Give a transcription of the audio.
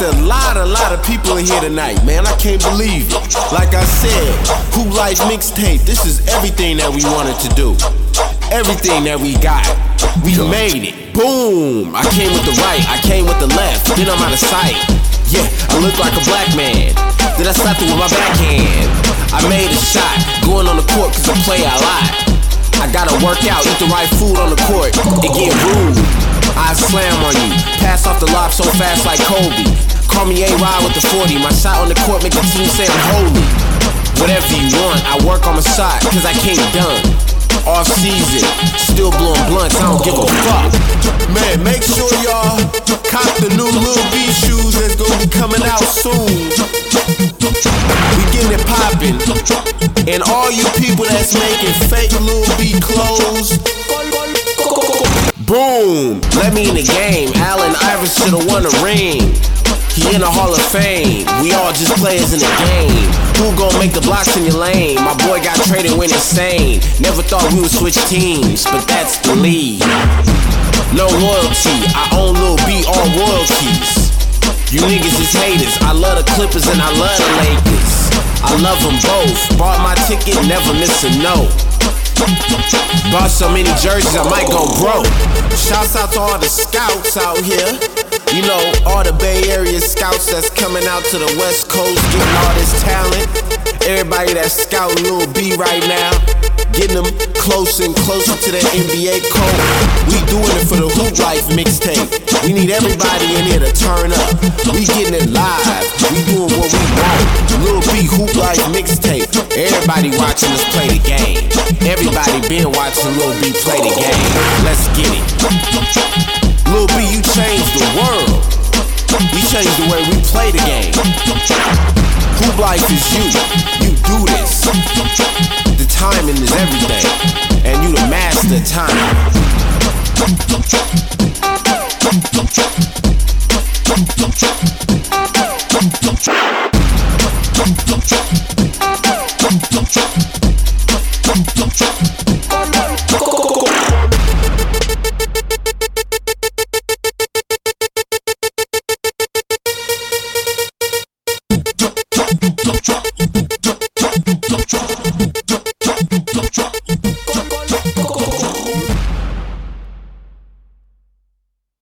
a lot of people in here tonight, man. I can't believe it. Like I said, Hoop Life Mixtape, this is everything that we wanted to do. Everything that we got, we made it. Boom! I came with the right, I came with the left, then I'm out of sight. Yeah, I look like a black man. Then I slapped it with my backhand. I made a shot, going on the court cause I play a lot. I gotta work out, eat the right food on the court, it get rude. I slam on you, pass off the lob so fast like Kobe. Call me A-Rod with the 40, my shot on the court make the team say I'm holy. Whatever you want, I work on my shot cause I came done. Off season, still blowing blunts, I don't give a fuck. Man, make sure y'all cop the new Lil B shoes that's gonna be coming out soon. We getting it poppin'. And all you people that's making fake Lil B clothes, boom, let me in the game. Allen Iverson should've won a ring. He in the Hall of Fame. We all just players in the game. Who gon' make the blocks in your lane? My boy got traded, went insane. Never thought we would switch teams, but that's the league. No loyalty, I own Lil B, all royalties. You niggas is haters, I love the Clippers and I love the Lakers. I love them both, bought my ticket, never miss a note. Bought so many jerseys, I might go broke. Shouts out to all the scouts out here. You know, all the Bay Area scouts that's coming out to the West Coast, getting all this talent. Everybody that's scouting Lil B right now, getting them closer and closer to the NBA code. We doing it for the Hoop Life Mixtape. We need everybody in here to turn up. We getting it live. We doing what we want. Lil B Hoop Life Mixtape. Everybody watching us play the game. Everybody been watching Lil B play the game. Let's get it. Lil B, you changed the world. We changed the way we play the game. Hoop Life is you. You do this. The timing is everything. And you the master of time. Drop